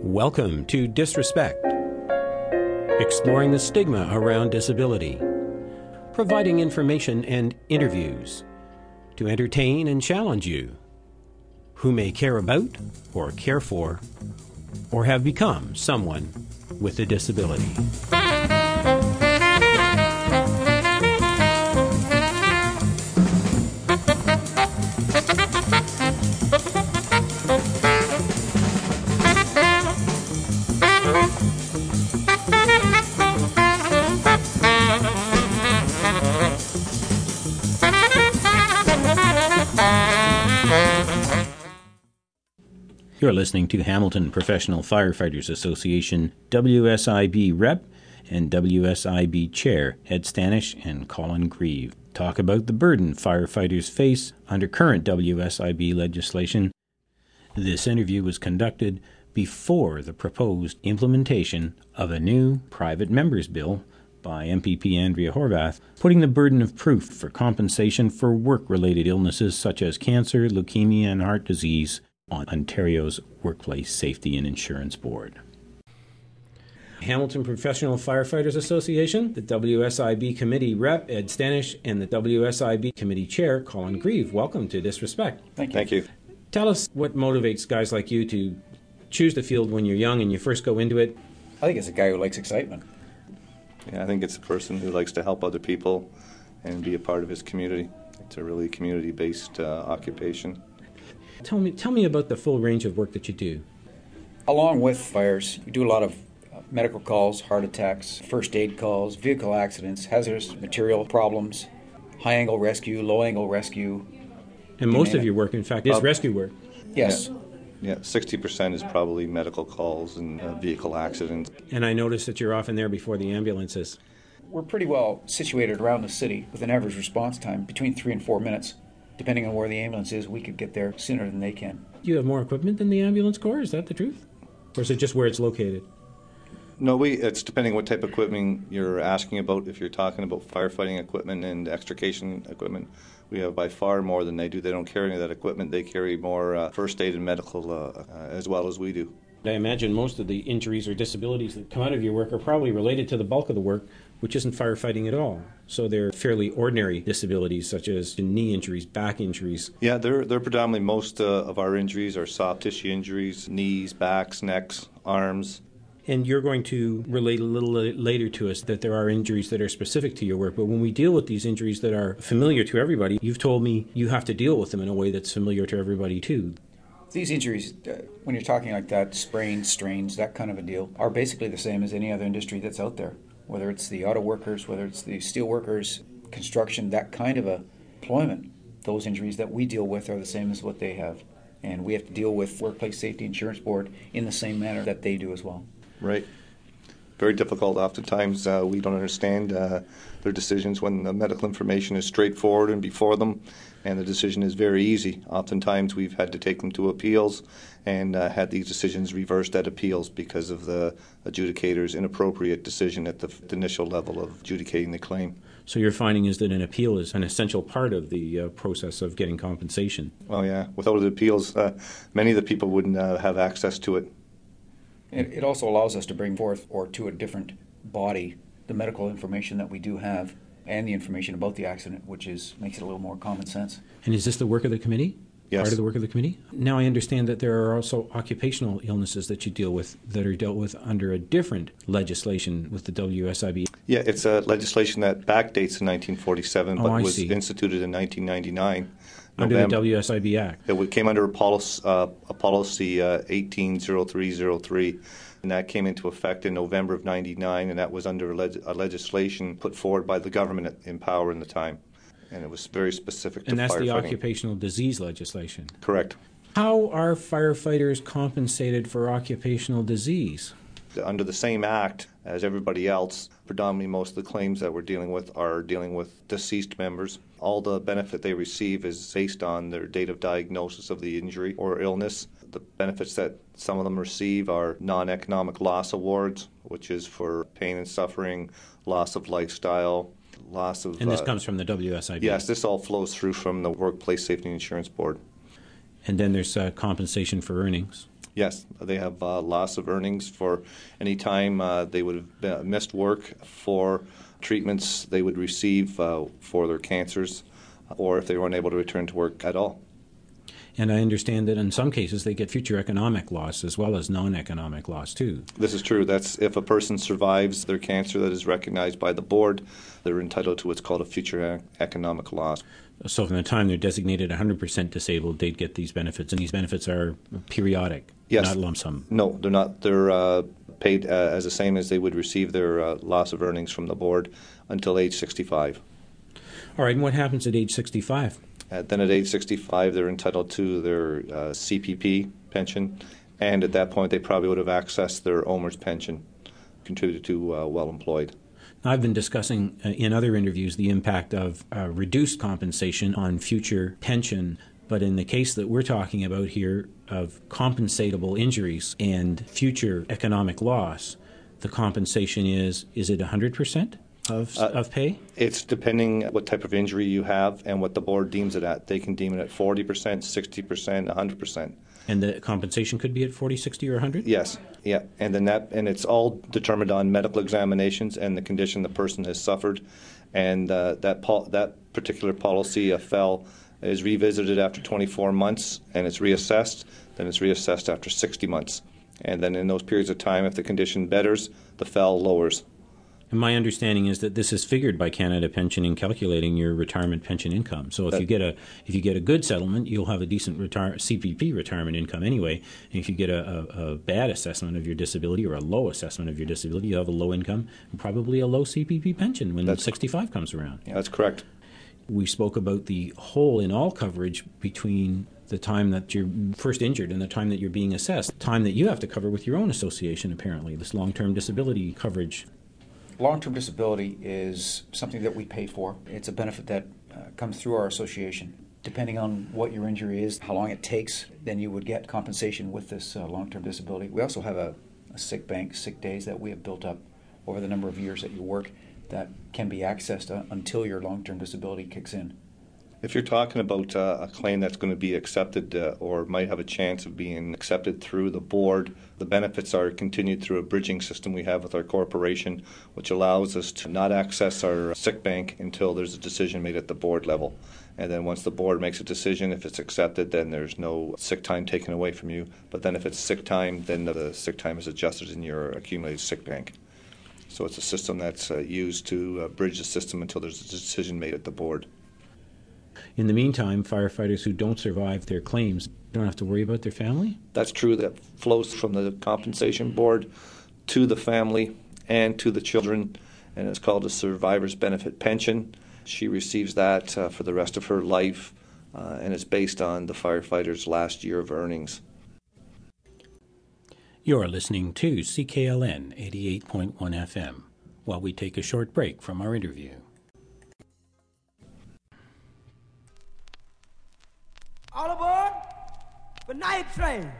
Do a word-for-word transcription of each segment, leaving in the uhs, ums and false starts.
Welcome to Disrespect, exploring the stigma around disability, providing information and interviews to entertain and challenge you who may care about or care for or have become someone with a disability. You're listening to Hamilton Professional Firefighters Association W S I B Rep and W S I B Chair Ed Stanish and Colin Grieve talk about the burden firefighters face under current W S I B legislation. This interview was conducted before the proposed implementation of a new private members bill by M P P Andrea Horvath, putting the burden of proof for compensation for work-related illnesses such as cancer, leukemia, and heart disease on Ontario's Workplace Safety and Insurance Board. Hamilton Professional Firefighters Association, the W S I B Committee Rep, Ed Stanish, and the W S I B Committee Chair, Colin Grieve. Welcome to Disrespect. Thank you. Thank you. Tell us what motivates guys like you to choose the field when you're young and you first go into it. I think it's a guy who likes excitement. Yeah, I think it's a person who likes to help other people and be a part of his community. It's a really community-based uh, occupation. Tell me, tell me about the full range of work that you do. Along with fires, we do a lot of uh, medical calls, heart attacks, first aid calls, vehicle accidents, hazardous material problems, high-angle rescue, low-angle rescue. And most of your work, in fact, is uh, rescue work. Yes. Yeah. Yeah, sixty percent is probably medical calls and uh, vehicle accidents. And I notice that you're often there before the ambulances. We're pretty well situated around the city with an average response time between three and four minutes. Depending on where the ambulance is, we could get there sooner than they can. Do you have more equipment than the ambulance corps? Is that the truth? Or is it just where it's located? No, we. It's depending what type of equipment you're asking about. If you're talking about firefighting equipment and extrication equipment, we have by far more than they do. They don't carry any of that equipment. They carry more uh, first aid and medical uh, uh, as well as we do. I imagine most of the injuries or disabilities that come out of your work are probably related to the bulk of the work, which isn't firefighting at all. So they're fairly ordinary disabilities, such as knee injuries, back injuries. Yeah, they're they're predominantly most uh, of our injuries are soft tissue injuries, knees, backs, necks, arms. And you're going to relate a little later to us that there are injuries that are specific to your work. But when we deal with these injuries that are familiar to everybody, you've told me you have to deal with them in a way that's familiar to everybody too. These injuries, uh, when you're talking like that, sprains, strains, that kind of a deal, are basically the same as any other industry that's out there. Whether it's the auto workers, whether it's the steel workers, construction, that kind of a employment, those injuries that we deal with are the same as what they have. And we have to deal with Workplace Safety Insurance Board in the same manner that they do as well. Right. Very difficult. Oftentimes uh, we don't understand uh, their decisions when the medical information is straightforward and before them, and the decision is very easy. Oftentimes we've had to take them to appeals and uh, had these decisions reversed at appeals because of the adjudicator's inappropriate decision at the, the initial level of adjudicating the claim. So your finding is that an appeal is an essential part of the uh, process of getting compensation? Well, yeah. Without the appeals, uh, many of the people wouldn't uh, have access to it. It, it also allows us to bring forth or to a different body the medical information that we do have and the information about the accident, which is makes it a little more common sense. And is this the work of the committee? Yes. Part of the work of the committee? Now I understand that there are also occupational illnesses that you deal with that are dealt with under a different legislation with the W S I B. Yeah, it's a legislation that backdates in nineteen forty-seven, oh, but I was see. instituted in nineteen ninety-nine. Under November. the W S I B Act. It came under a policy, uh, a policy uh, eighteen oh three oh three, and that came into effect in November of ninety-nine, and that was under a, leg- a legislation put forward by the government in power in the time. And it was very specific to And that's firefighting. the occupational disease legislation. Correct. How are firefighters compensated for occupational disease? Under the same act as everybody else, predominantly most of the claims that we're dealing with are dealing with deceased members. All the benefit they receive is based on their date of diagnosis of the injury or illness. The benefits that some of them receive are non-economic loss awards, which is for pain and suffering, loss of lifestyle, loss of... And this uh, comes from the W S I B? Yes, this all flows through from the Workplace Safety and Insurance Board. And then there's uh, compensation for earnings? Yes, they have uh, loss of earnings for any time uh, they would have been- missed work for treatments they would receive uh, for their cancers, or if they were unable to return to work at all. And I understand that in some cases they get future economic loss as well as non-economic loss too. This is true. That's if a person survives their cancer that is recognized by the board, they're entitled to what's called a future e- economic loss. So from the time they're designated one hundred percent disabled, they'd get these benefits, and these benefits are periodic, Yes. not lump sum. No, they're not. They're uh, paid uh, as the same as they would receive their uh, loss of earnings from the board until age sixty-five. All right, and what happens at age sixty-five? Uh, then at age sixty-five, they're entitled to their uh, C P P pension, and at that point, they probably would have accessed their O M E R S pension, contributed to uh, well employed. I've been discussing uh, in other interviews the impact of uh, reduced compensation on future pension, but in the case that we're talking about here of compensatable injuries and future economic loss, the compensation is, is it one hundred percent of, Uh, of pay? It's depending what type of injury you have and what the board deems it at. They can deem it at forty percent, sixty percent, one hundred percent. And the compensation could be at forty, sixty, or one hundred? Yes, yeah, and then that, and it's all determined on medical examinations and the condition the person has suffered, and uh, that pol- that particular policy, uh, F E L, is revisited after twenty-four months, and it's reassessed. Then it's reassessed after sixty months, and then in those periods of time, if the condition betters, the F E L lowers. And my understanding is that this is figured by Canada Pension in calculating your retirement pension income. So if That- you get a if you get a good settlement, you'll have a decent retire, C P P retirement income anyway. And if you get a, a, a bad assessment of your disability or a low assessment of your disability, you'll have a low income and probably a low C P P pension when That's- sixty-five comes around. Yeah, that's correct. We spoke about the whole in all coverage between the time that you're first injured and the time that you're being assessed, time that you have to cover with your own association, apparently, this long-term disability coverage. Long-term disability is something that we pay for. It's a benefit that uh, comes through our association. Depending on what your injury is, how long it takes, then you would get compensation with this uh, long-term disability. We also have a, a sick bank, sick days that we have built up over the number of years that you work that can be accessed uh, until your long-term disability kicks in. If you're talking about uh, a claim that's going to be accepted uh, or might have a chance of being accepted through the board, the benefits are continued through a bridging system we have with our corporation, which allows us to not access our sick bank until there's a decision made at the board level. And then once the board makes a decision, if it's accepted, then there's no sick time taken away from you. But then if it's sick time, then the sick time is adjusted in your accumulated sick bank. So it's a system that's uh, used to uh, bridge the system until there's a decision made at the board. In the meantime, firefighters who don't survive their claims don't have to worry about their family? That's true. That flows from the compensation board to the family and to the children, and it's called a survivor's benefit pension. She receives that uh, for the rest of her life, uh, and it's based on the firefighter's last year of earnings. You're listening to C K L N eighty-eight point one F M while we take a short break from our interview. All aboard the night train.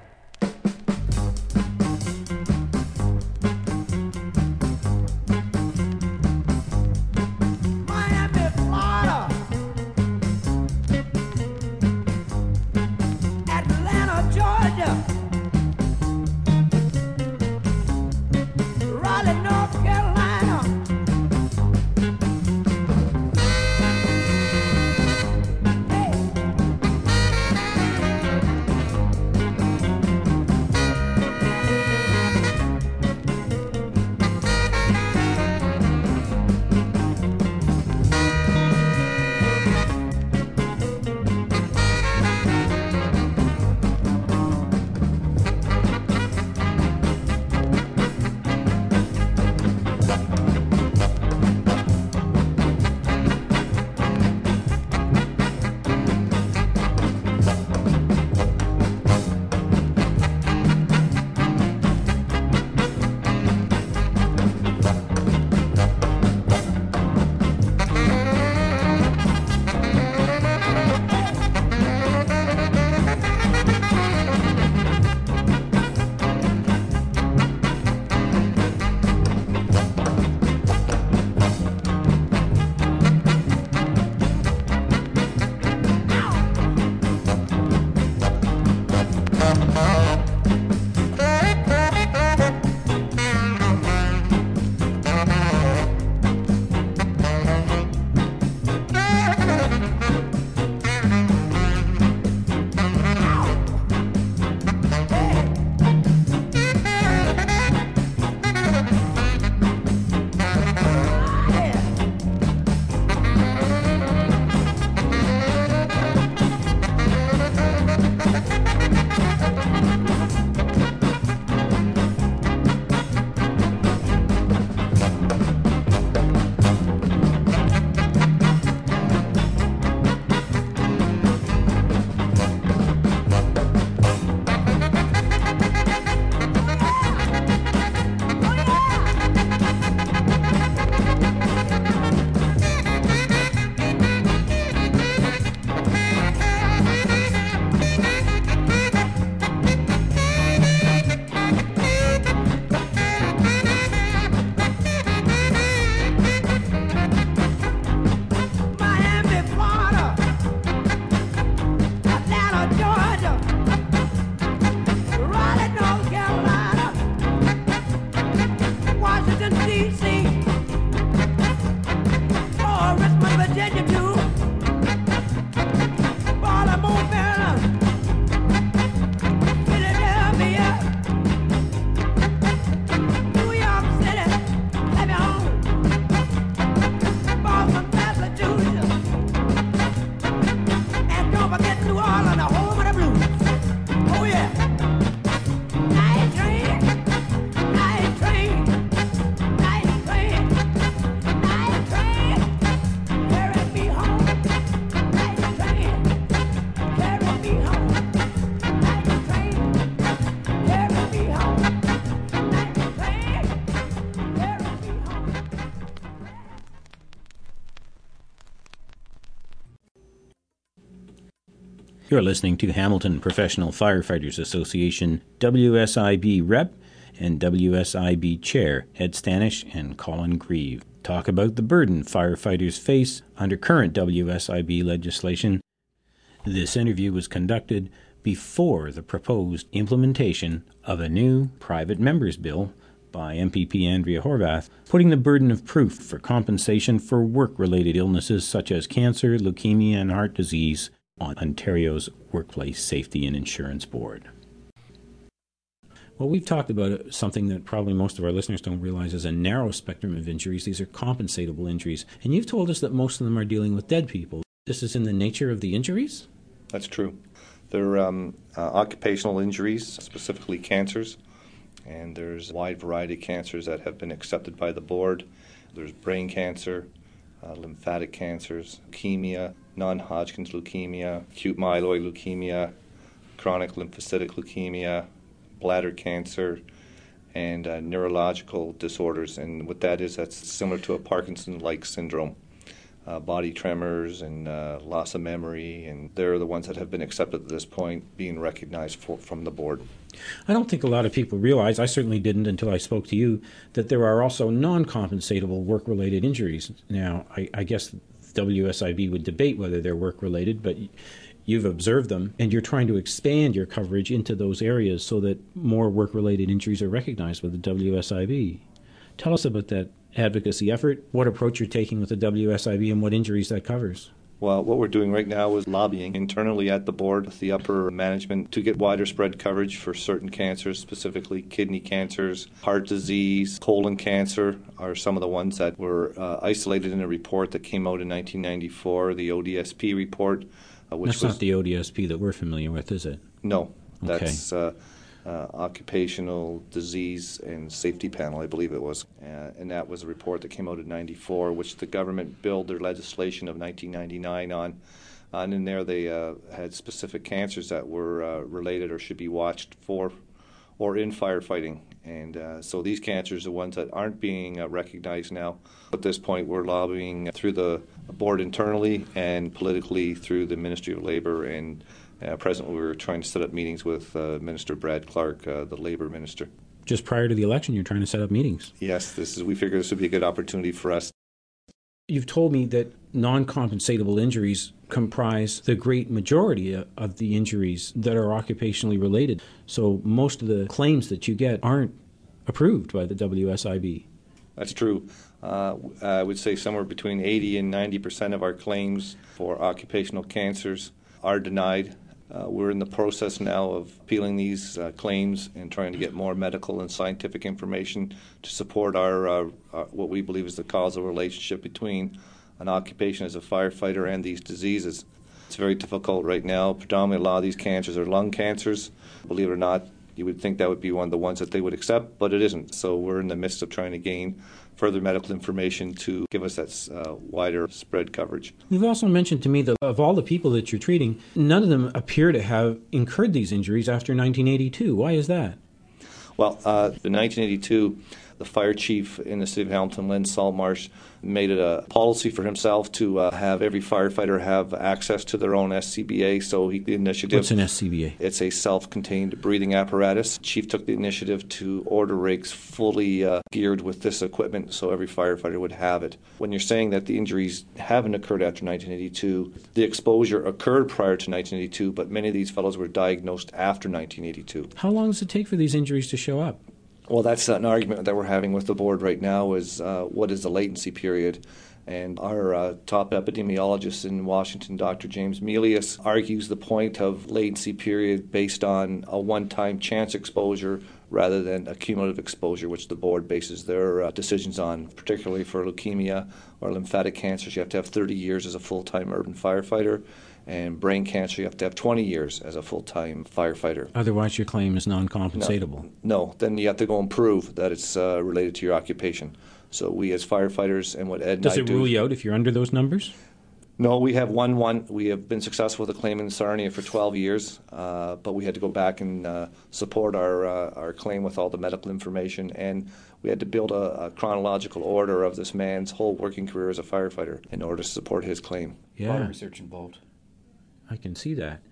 Miami, Florida. Atlanta, Georgia. Raleigh, North Carolina. Hey. You're listening to Hamilton Professional Firefighters Association W S I B Rep and W S I B Chair Ed Stanish and Colin Grieve talk about the burden firefighters face under current W S I B legislation. This interview was conducted before the proposed implementation of a new private members bill by M P P Andrea Horvath, putting the burden of proof for compensation for work-related illnesses such as cancer, leukemia, and heart disease on Ontario's Workplace Safety and Insurance Board. Well, we've talked about something that probably most of our listeners don't realize is a narrow spectrum of injuries. These are compensatable injuries. And you've told us that most of them are dealing with dead people. This is in the nature of the injuries? That's true. They're um, uh, occupational injuries, specifically cancers. And there's a wide variety of cancers that have been accepted by the board. There's brain cancer, uh, lymphatic cancers, leukemia, non-Hodgkin's leukemia, acute myeloid leukemia, chronic lymphocytic leukemia, bladder cancer, and uh, neurological disorders. And what that is, that's similar to a Parkinson-like syndrome. Uh, body tremors and uh, loss of memory, and they're the ones that have been accepted at this point, being recognized for, from the board. I don't think a lot of people realize, I certainly didn't until I spoke to you, that there are also non-compensatable work-related injuries. Now, I, I guess W S I B would debate whether they're work-related, but you've observed them, and you're trying to expand your coverage into those areas so that more work-related injuries are recognized with the W S I B. Tell us about that advocacy effort, what approach you're taking with the W S I B, and what injuries that covers. Well, what we're doing right now is lobbying internally at the board with the upper management to get wider spread coverage for certain cancers, specifically kidney cancers, heart disease, colon cancer are some of the ones that were uh, isolated in a report that came out in nineteen ninety-four, the O D S P report. Uh, which That's was, not the O D S P that we're familiar with, is it? No, that's okay. uh, uh, Occupational Disease and Safety Panel, I believe it was. Uh, and that was a report that came out in ninety-four, which the government billed their legislation of nineteen ninety-nine on. Uh, and in there they uh, had specific cancers that were uh, related or should be watched for or in firefighting. And uh, so these cancers are ones that aren't being uh, recognized now. At this point, we're lobbying through the board internally and politically through the Ministry of Labour. And uh, presently, we're trying to set up meetings with uh, Minister Brad Clark, uh, the Labour Minister. Just prior to the election, you're trying to set up meetings. Yes, this is. We figure this would be a good opportunity for us. You've told me that non-compensatable injuries comprise the great majority of the injuries that are occupationally related. So most of the claims that you get aren't approved by the W S I B. That's true. Uh, I would say somewhere between eighty and ninety percent of our claims for occupational cancers are denied. Uh, we're in the process now of appealing these uh, claims and trying to get more medical and scientific information to support our, uh, our what we believe is the causal relationship between an occupation as a firefighter and these diseases. It's very difficult right now. Predominantly, a lot of these cancers are lung cancers. Believe it or not, you would think that would be one of the ones that they would accept, but it isn't. So we're in the midst of trying to gain further medical information to give us that uh, wider spread coverage. You've also mentioned to me that of all the people that you're treating, none of them appear to have incurred these injuries after nineteen eighty-two. Why is that? Well, uh, in nineteen eighty-two, the fire chief in the city of Hamilton, Len Saltmarsh, made it a policy for himself to uh, have every firefighter have access to their own S C B A. So he the initiative. What's an S C B A? It's a self-contained breathing apparatus. Chief took the initiative to order rigs fully uh, geared with this equipment, so every firefighter would have it. When you're saying that the injuries haven't occurred after nineteen eighty-two, the exposure occurred prior to nineteen eighty-two, but many of these fellows were diagnosed after nineteen eighty-two. How long does it take for these injuries to show up? Well, that's an argument that we're having with the board right now is uh, what is the latency period? And our uh, top epidemiologist in Washington, Doctor James Melius, argues the point of latency period based on a one-time chance exposure rather than a cumulative exposure, which the board bases their uh, decisions on. Particularly for leukemia or lymphatic cancers, you have to have thirty years as a full-time urban firefighter. And brain cancer, you have to have twenty years as a full-time firefighter. Otherwise, your claim is non-compensatable. No, no. Then you have to go and prove that it's uh, related to your occupation. So we as firefighters and what Ed and Does I it do... rule you out if you're under those numbers? No, we have won one. We have been successful with a claim in Sarnia for twelve years, uh, but we had to go back and uh, support our uh, our claim with all the medical information, and we had to build a, a chronological order of this man's whole working career as a firefighter in order to support his claim. Yeah. A lot of research involved. I can see that.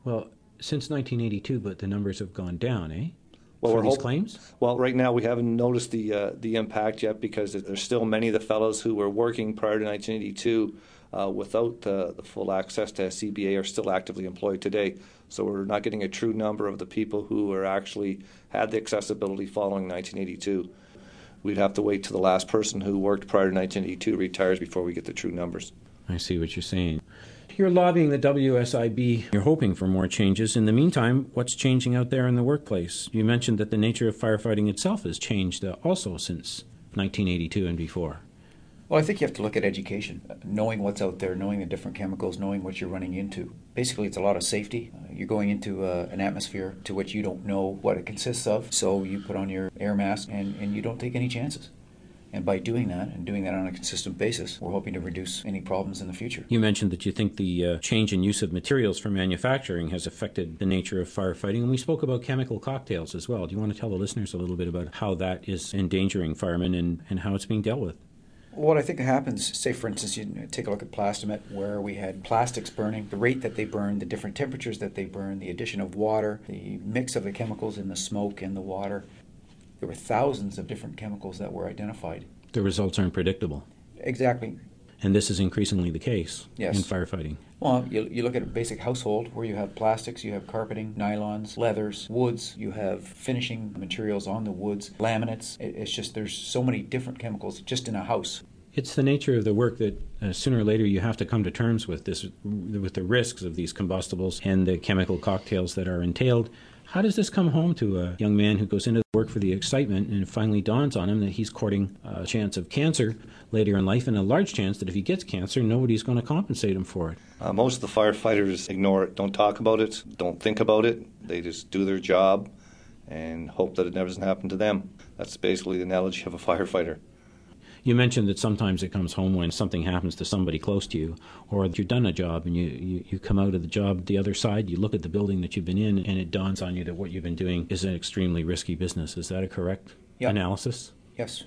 Well, since nineteen eighty-two, but the numbers have gone down, eh? Well, For we're these hope- claims? Well, right now we haven't noticed the uh, the impact yet because there's still many of the fellows who were working prior to nineteen eighty-two uh, without uh, the full access to C B A are still actively employed today. So we're not getting a true number of the people who are actually had the accessibility following nineteen eighty-two. We'd have to wait till the last person who worked prior to nineteen eighty-two retires before we get the true numbers. I see what you're saying. You're lobbying the W S I B. You're hoping for more changes. In the meantime, what's changing out there in the workplace? You mentioned that the nature of firefighting itself has changed uh, also since nineteen eighty-two and before. Well, I think you have to look at education, knowing what's out there, knowing the different chemicals, knowing what you're running into. Basically, it's a lot of safety. Uh, you're going into uh, an atmosphere to which you don't know what it consists of, so you put on your air mask and, and you don't take any chances. And by doing that, and doing that on a consistent basis, we're hoping to reduce any problems in the future. You mentioned that you think the uh, change in use of materials for manufacturing has affected the nature of firefighting, and we spoke about chemical cocktails as well. Do you want to tell the listeners a little bit about how that is endangering firemen and, and how it's being dealt with? What I think happens, say for instance, you take a look at Plastomet, where we had plastics burning, the rate that they burn, the different temperatures that they burn, the addition of water, the mix of the chemicals in the smoke and the water. There were thousands of different chemicals that were identified. The results aren't predictable. Exactly. And this is increasingly the case Yes. in firefighting. Well, you, you look at a basic household where you have plastics, you have carpeting, nylons, leathers, woods, you have finishing materials on the woods, laminates. It, it's just there's so many different chemicals just in a house. It's the nature of the work that uh, sooner or later you have to come to terms with this, with the risks of these combustibles and the chemical cocktails that are entailed. How does this come home to a young man who goes into work for the excitement and it finally dawns on him that he's courting a chance of cancer later in life and a large chance that if he gets cancer, nobody's going to compensate him for it? Uh, most of the firefighters ignore it, don't talk about it, don't think about it. They just do their job and hope that it never doesn't happen to them. That's basically the analogy of a firefighter. You mentioned that sometimes it comes home when something happens to somebody close to you, or you've done a job and you, you, you come out of the job the other side, you look at the building that you've been in, and it dawns on you that what you've been doing is an extremely risky business. Is that a correct Yeah. analysis? Yes.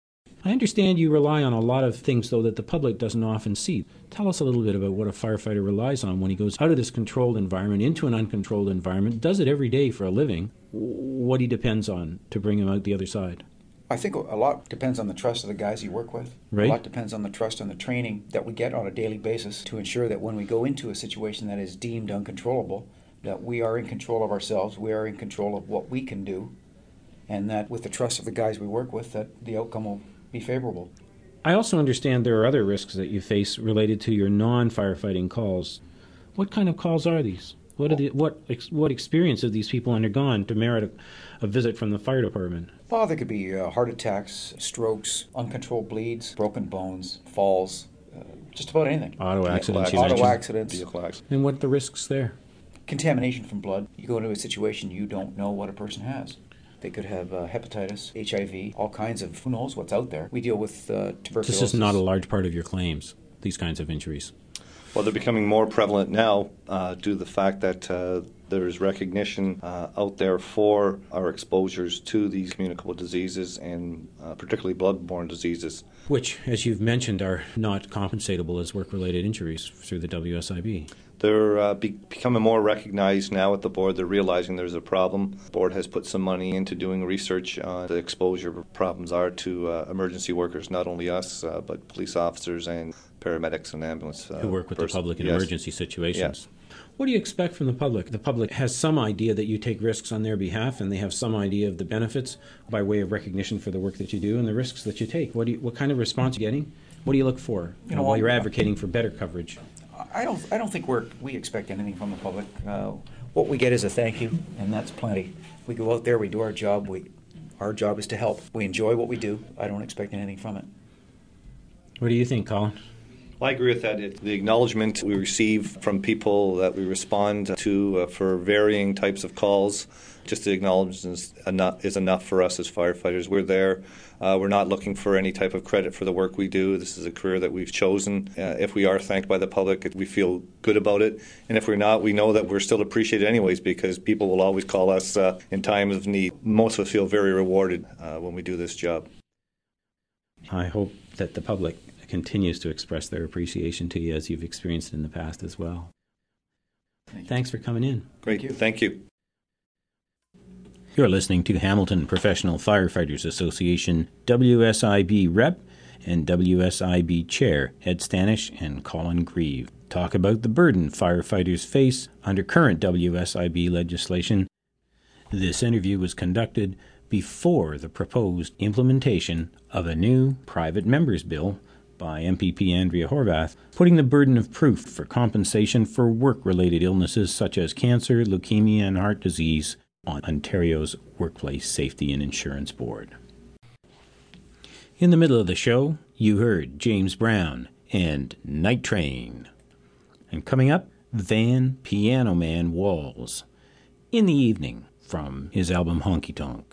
I understand you rely on a lot of things, though, that the public doesn't often see. Tell us a little bit about what a firefighter relies on when he goes out of this controlled environment into an uncontrolled environment, does it every day for a living, what he depends on to bring him out the other side. I think a lot depends on the trust of the guys you work with. Right. A lot depends on the trust and the training that we get on a daily basis to ensure that when we go into a situation that is deemed uncontrollable, that we are in control of ourselves, we are in control of what we can do, and that with the trust of the guys we work with, that the outcome will be favorable. I also understand there are other risks that you face related to your non-firefighting calls. What kind of calls are these? What are the, what ex, what experience have these people undergone to merit a, a visit from the fire department? Well, there could be uh, heart attacks, strokes, uncontrolled bleeds, broken bones, falls, uh, just about anything. Auto accidents, you Auto mentioned. accidents, Vehicle accident. And what are the risks there? contamination from blood. You go into a situation you don't know what a person has. They could have uh, hepatitis, H I V, all kinds of, who knows what's out there. We deal with uh, tuberculosis. This is not a large part of your claims, these kinds of injuries. Well, they're becoming more prevalent now uh, due to the fact that uh, there is recognition uh, out there for our exposures to these communicable diseases and uh, particularly blood-borne diseases. Which, as you've mentioned, are not compensatable as work-related injuries through the W S I B. They're uh, be- becoming more recognized now at the board. They're realizing there's a problem. The board has put some money into doing research on the exposure problems are to uh, emergency workers, not only us, uh, but police officers and paramedics and ambulance uh, Who work with person. the public in Yes. emergency situations. Yes. What do you expect from the public? The public has some idea that you take risks on their behalf, and they have some idea of the benefits by way of recognition for the work that you do and the risks that you take. What do you, what kind of response are you getting? What do you look for You know, while you're well, advocating for better coverage? I don't. I don't think we're we expect anything from the public. Uh, what we get is a thank you, and that's plenty. We go out there, we do our job. We, our job is to help. We enjoy what we do. I don't expect anything from it. What do you think, Colin? Well, I agree with that. It, the acknowledgement we receive from people that we respond to uh, for varying types of calls, just the acknowledgement is enough, is enough for us as firefighters. We're there. Uh, we're not looking for any type of credit for the work we do. This is a career that we've chosen. Uh, if we are thanked by the public, we feel good about it. And if we're not, we know that we're still appreciated anyways because people will always call us uh, in times of need. Most of us feel very rewarded uh, when we do this job. I hope that the public continues to express their appreciation to you as you've experienced in the past as well. Thanks for coming in. Great. Thank you. Thank you. You're listening to Hamilton Professional Firefighters Association W S I B Rep and W S I B Chair Ed Stanish and Colin Grieve talk about the burden firefighters face under current W S I B legislation. This interview was conducted before the proposed implementation of a new private members bill by M P P Andrea Horvath, putting the burden of proof for compensation for work-related illnesses such as cancer, leukemia, and heart disease on Ontario's Workplace Safety and Insurance Board. In the middle of the show, you heard James Brown and Night Train. And coming up, Van Piano Man Walls. In the Evening, from his album Honky Tonk.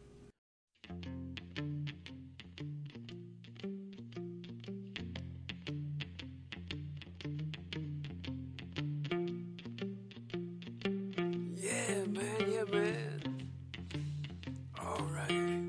Yeah, man, yeah, man. All right.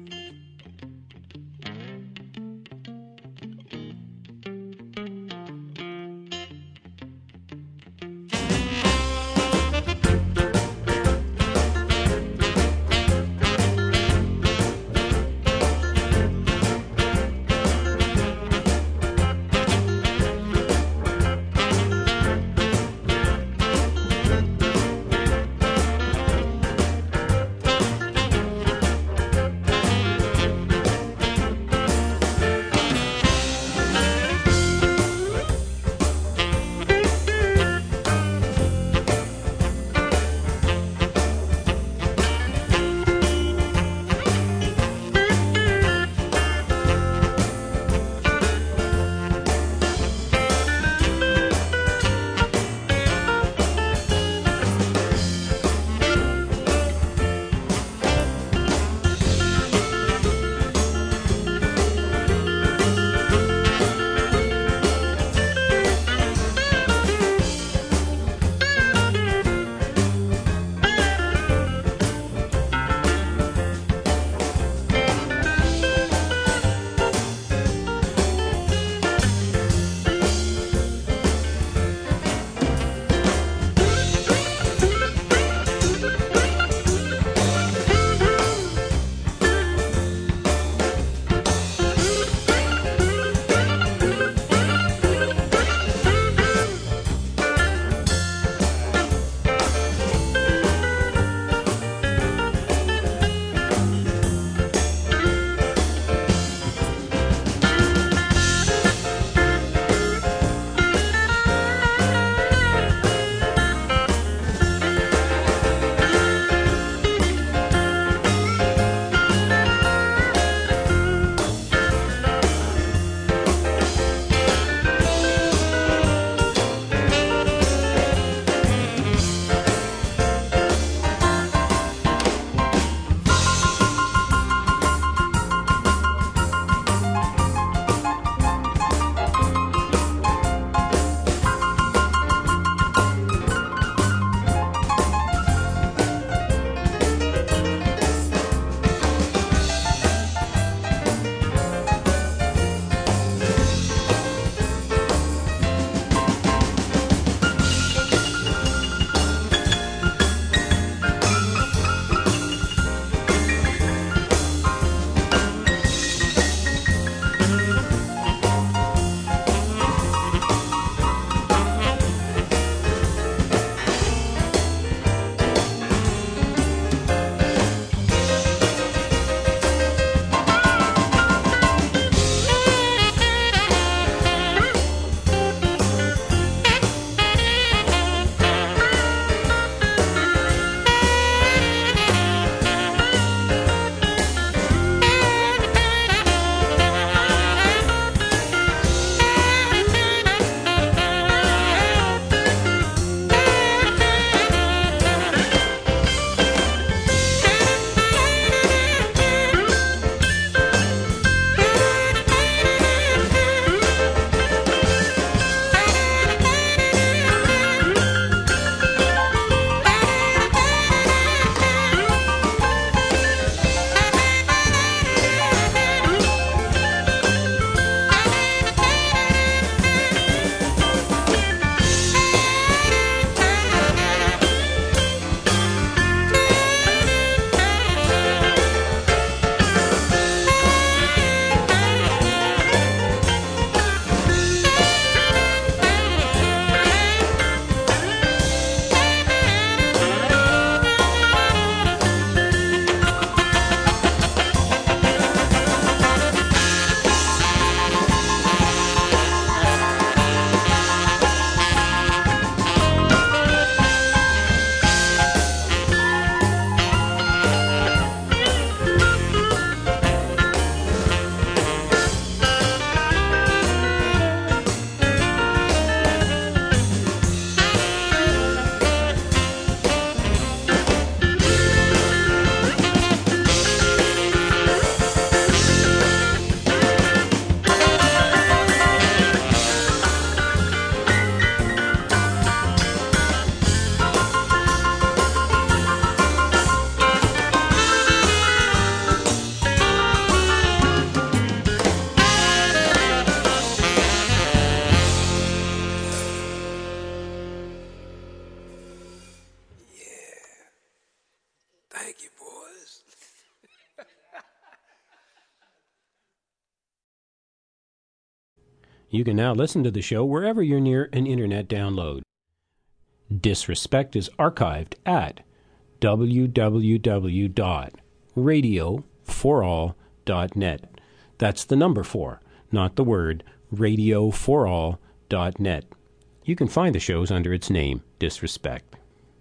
You can now listen to the show wherever you're near an internet download. Disrespect is archived at w w w dot radio for all dot net. That's the number four, not the word, radio for all dot net. You can find the shows under its name, Disrespect.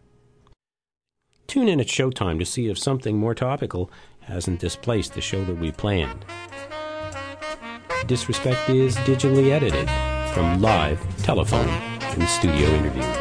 Tune in at showtime to see if something more topical hasn't displaced the show that we planned. Disrespect is digitally edited from live, telephone, and studio interviews.